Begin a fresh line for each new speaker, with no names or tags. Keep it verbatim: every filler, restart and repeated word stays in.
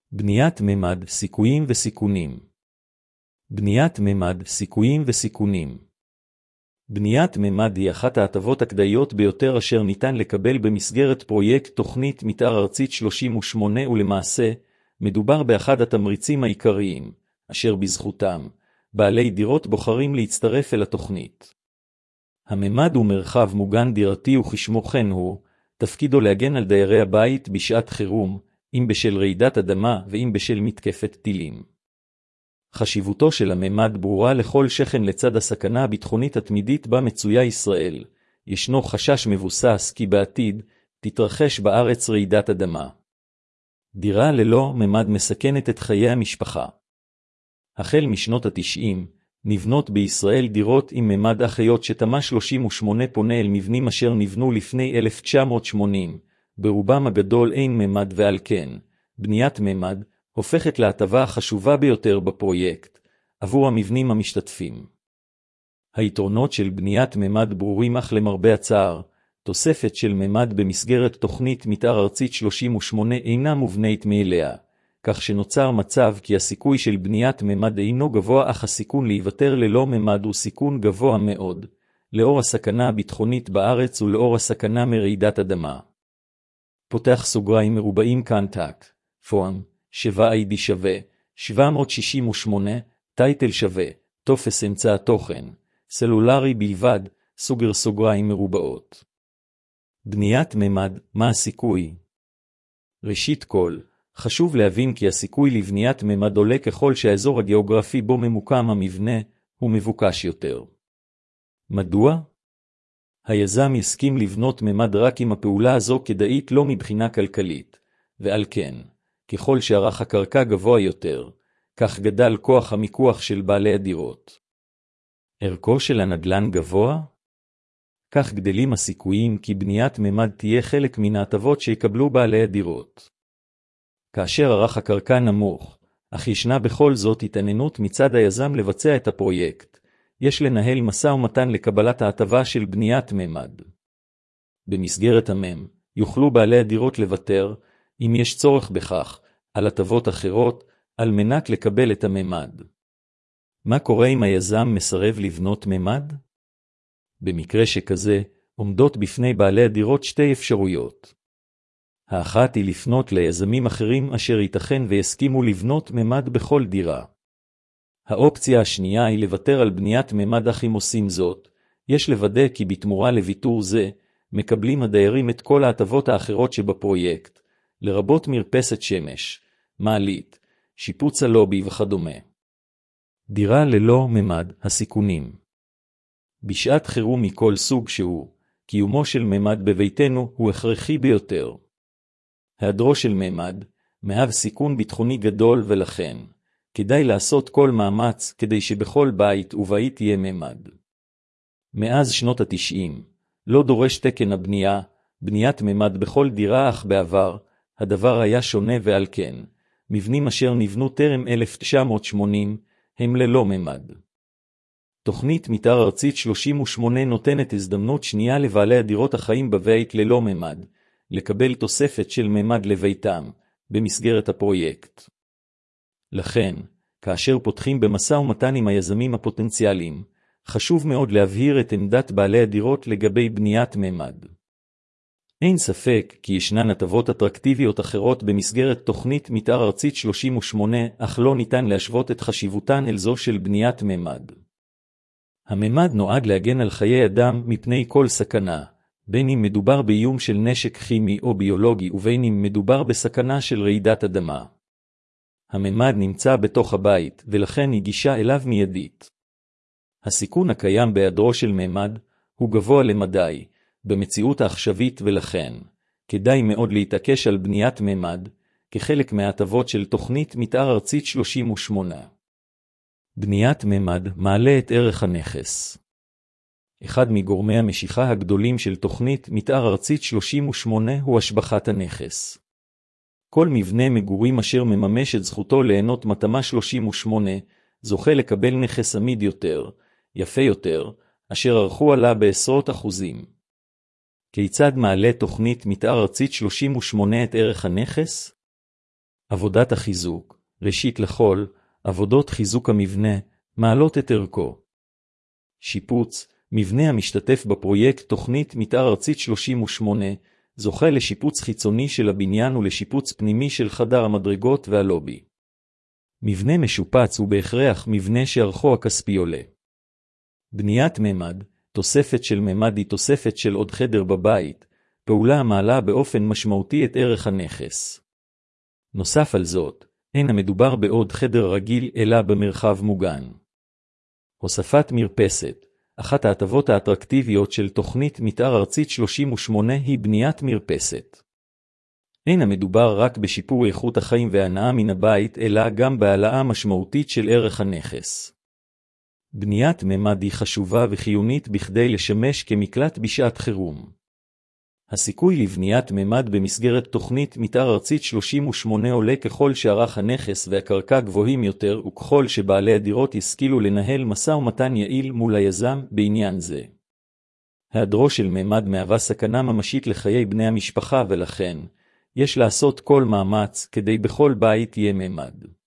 בניית ממד, סיכויים וסיכונים. בניית ממד, סיכויים וסיכונים. בניית ממד היא אחת ההטבות הכדאיות ביותר אשר ניתן לקבל במסגרת פרויקט תוכנית מתאר ארצית שלושים ושמונה, ולמעשה, מדובר באחד התמריצים העיקריים, אשר בזכותם, בעלי דירות בוחרים להצטרף אל התוכנית. הממד הוא מרחב מוגן דירתי, וכשמו כן הוא, תפקידו להגן על דיירי הבית בשעת חירום, אם בשל רעידת אדמה ואם בשל מתקפת טילים. חשיבותו של הממד ברורה לכל שכן. לצד הסכנה הביטחונית התמידית בה מצויה ישראל, ישנו חשש מבוסס כי בעתיד תתרחש בארץ רעידת אדמה. דירה ללא ממד מסכנת את חיי המשפחה. החל משנות התשעים, נבנות בישראל דירות עם ממד, אחיות שתמ"א שלושים ושמונה פונה אל מבנים אשר נבנו לפני אלף תשע מאות שמונים, ברובם הגדול אין ממד, ועל כן, בניית ממד הופכת להטבה החשובה ביותר בפרויקט, עבור המבנים המשתתפים. היתרונות של בניית ממד ברורים, אך למרבה הצער, תוספת של ממד במסגרת תוכנית מתאר ארצית שלושים ושמונה אינה מובנית מאליה, כך שנוצר מצב כי הסיכוי של בניית ממד אינו גבוה, אך הסיכון להיוותר ללא ממד הוא סיכון גבוה מאוד, לאור הסכנה הביטחונית בארץ ולאור הסכנה מרעידת אדמה. פותח סוגריים מרובעים קנטקט, פורם, שבע איי די שווה, שבע מאות שישים ושמונה, טייטל שווה, טופס אמצע התוכן, סלולרי בלבד, סוגר סוגריים מרובעות. בניית ממד, מה הסיכוי? ראשית כל, חשוב להבין כי הסיכוי לבניית ממד עולה ככל שהאזור הגיאוגרפי בו ממוקם המבנה הוא מבוקש יותר. מדוע? היזם יסכים לבנות ממד רק אם הפעולה הזו כדאית לו מבחינה כלכלית, ועל כן, ככל שערך הקרקע גבוה יותר, כך גדל כוח המיקוח של בעלי הדירות. ערכו של הנדל"ן גבוה? כך גדלים הסיכויים כי בניית ממד תהיה חלק מן ההטבות שיקבלו בעלי הדירות. כאשר ערך הקרקע נמוך, אך ישנה בכל זאת התעניינות מצד היזם לבצע את הפרויקט, יש לנהל משא ומתן לקבלת ההטבה של בניית ממד. במסגרת המם, יוכלו בעלי הדירות לוותר, אם יש צורך בכך, על הטבות אחרות, על מנת לקבל את הממד. מה קורה אם היזם מסרב לבנות ממד? במקרה שכזה, עומדות בפני בעלי הדירות שתי אפשרויות. האחת היא לפנות ליזמים אחרים אשר ייתכן ויסכימו לבנות ממד בכל דירה. האופציה השנייה היא לוותר על בניית ממד, אך אם עושים זאת, יש לוודא כי בתמורה לוויתור זה, מקבלים הדיירים את כל ההטבות האחרות שבפרויקט, לרבות מרפסת שמש, מעלית, שיפוץ הלובי וכדומה. דירה ללא ממד, הסיכונים. בשעת חירום מכל סוג שהוא, קיומו של ממד בביתנו הוא הכרחי ביותר. היעדרו של ממד, מהווה סיכון ביטחוני גדול, ולכן, כדאי לעשות כל מאמץ כדי שבכל בית ובית יהיה ממד. מאז שנות התשעים, לא דורש תקן הבנייה, בניית ממד בכל דירה, אך בעבר, הדבר היה שונה, ועל כן, מבנים אשר נבנו טרם אלף תשע מאות שמונים, הם ללא ממד. תוכנית מתאר ארצית שלושים ושמונה נותנת הזדמנות שנייה לבעלי הדירות החיים בבית ללא ממד, לקבל תוספת של ממד לביתם, במסגרת הפרויקט. לכן, כאשר פותחים במשא ומתן עם היזמים הפוטנציאליים, חשוב מאוד להבהיר את עמדת בעלי הדירות לגבי בניית ממד. אין ספק כי ישנן הטבות אטרקטיביות אחרות במסגרת תוכנית מתאר ארצית שלושים ושמונה, אך לא ניתן להשוות את חשיבותן אל זו של בניית ממד. הממד נועד להגן על חיי אדם מפני כל סכנה, בין אם מדובר באיום של נשק כימי או ביולוגי ובין אם מדובר בסכנה של רעידת אדמה. הממד נמצא בתוך הבית, ולכן היא גישה אליו מיידית. הסיכון הקיים בהיעדרו של ממד הוא גבוה למדי במציאות העכשווית, ולכן כדאי מאוד להתעקש על בניית ממד כחלק מההטבות של תוכנית מתאר ארצית שלושים ושמונה. בניית ממד מעלה את ערך הנכס. אחד מגורמי המשיכה הגדולים של תוכנית מתאר ארצית שלושים ושמונה הוא השבחת הנכס. כל מבנה מגורים אשר מממש את זכותו ליהנות מתמ"א שלושים ושמונה, זוכה לקבל נכס עמיד יותר, יפה יותר, אשר ערכו עלה בעשרות אחוזים. כיצד מעלה תוכנית מתאר ארצית שלושים ושמונה את ערך הנכס? עבודת החיזוק, ראשית לכל, עבודות חיזוק המבנה, מעלות את ערכו. שיפוץ, מבנה המשתתף בפרויקט תוכנית מתאר ארצית שלושים ושמונה, זוכה לשיפוץ חיצוני של הבניין ולשיפוץ פנימי של חדר המדרגות והלובי. מבנה משופץ הוא בהכרח מבנה שערכו הכספי עולה. בניית ממד, תוספת של ממד היא תוספת של עוד חדר בבית, פעולה המעלה באופן משמעותי את ערך הנכס. נוסף על זאת, אין המדובר בעוד חדר רגיל אלא במרחב מוגן. הוספת מרפסת, אחת ההטבות האטרקטיביות של תוכנית מתאר ארצית שלושים ושמונה היא בניית מרפסת. אין המדובר רק בשיפור איכות החיים והנאה מן הבית אלא גם בהעלאה משמעותית של ערך הנכס. בניית ממד היא חשובה וחיונית בכדי לשמש כמקלט בשעת חירום. הסיכוי לבניית ממד במסגרת תוכנית מתאר ארצית שלושים ושמונה עולה ככל שערך הנכס והקרקע גבוהים יותר וככל שבעלי הדירות ישכילו לנהל משא ומתן יעיל מול היזם בעניין זה. היעדרו של ממד מהווה סכנה ממשית לחיי בני המשפחה ולכן יש לעשות כל מאמץ כדי בכל בית יהיה ממד.